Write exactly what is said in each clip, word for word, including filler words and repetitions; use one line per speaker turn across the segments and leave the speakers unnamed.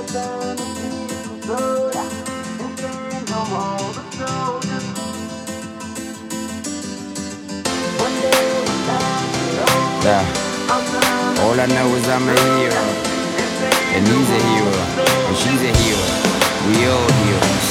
Yeah. All I know is I'm a hero, and he's a hero, and she's a hero. We all heroes.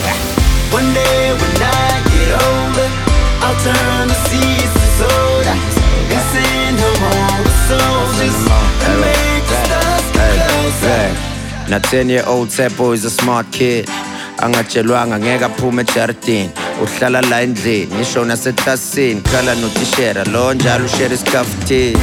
One day when I get older, I'll turn the seas to soda and send home all the soldiers and make the stars get closer.
Now ten year old Tsepo is a smart kid. Angatshelwanga ngeke aphume ejaridini, uhlala la endlini ngisho naseklasini, khala notishera lo njalo ushare isikhafuthini.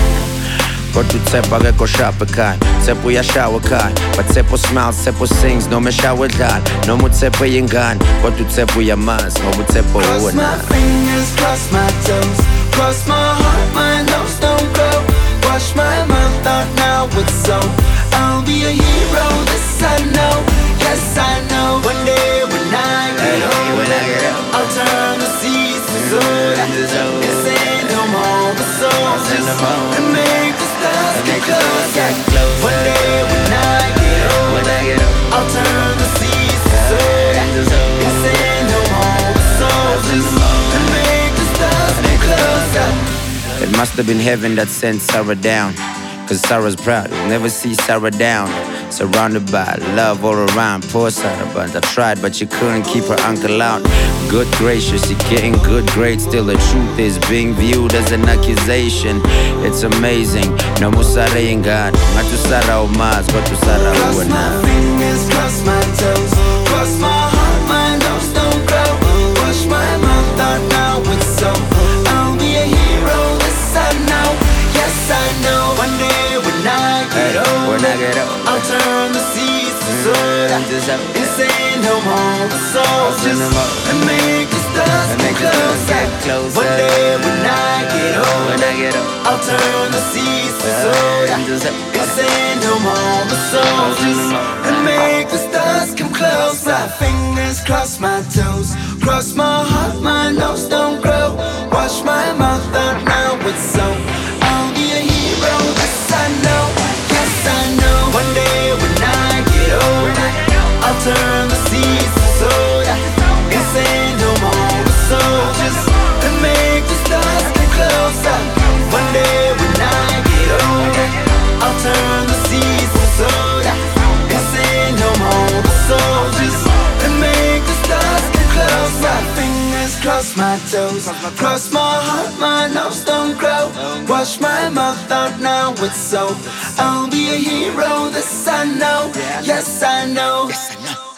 Kodwa uTshepo akekho sharp ekhaya, Tsepo uyashawa ekhaya, but Tsepo smiles, Tsepo sings noma eshawa edlala, noma uTshepo eyingane kodwa uTshepo uyamazi ngoba uTshepo uwona.
Cross my fingers, cross my toes, cross my heart, my nose don't grow. Wash my mouth out now with soap. I'll be a hero, this I know, yes I know. One day when I get older, I'll turn the seas to soda and send home all the soldiers and make the stars get closer. One day when I get older, I'll turn the seas to soda and send home all the soldiers and make the stars get closer.
It must have been heaven that sent Sarah down, cause Sarah's proud, you'll never see Sarah down. Surrounded by love all around, poor Sarah, but I tried, but she couldn't keep her uncle out. Good gracious, you're getting good grades, still the truth is being viewed as an accusation. It's amazing, no musara ingad, matu Sarah umaz, matu Sarah
Cross my fingers, cross my toes, cross my heart, my nose don't grow. Wash my mouth out now with soap. I'll be a hero, this I know, yes I know. One day when I get older, I'll turn the seas to soda and send home all the soldiers and make the stars get closer. One day when I get older, I'll turn the seas to soda and send home all the soldiers and make the stars come close. My fingers cross my toes, cross my heart, my nose don't grow. Wash my mouth out now with soap. I'll be a hero, this I know, yes I know. One day when I get older, I'll turn the seas to soda and send home all the soldiers and make the stars get closer. One day when I get older, I'll turn the seas to soda and send home all the soldiers and make the stars get closer. My fingers cross my toes, cross my heart, my nose don't grow. Wash my mouth out now with soap. I'll be a hero, this I know, yes I know.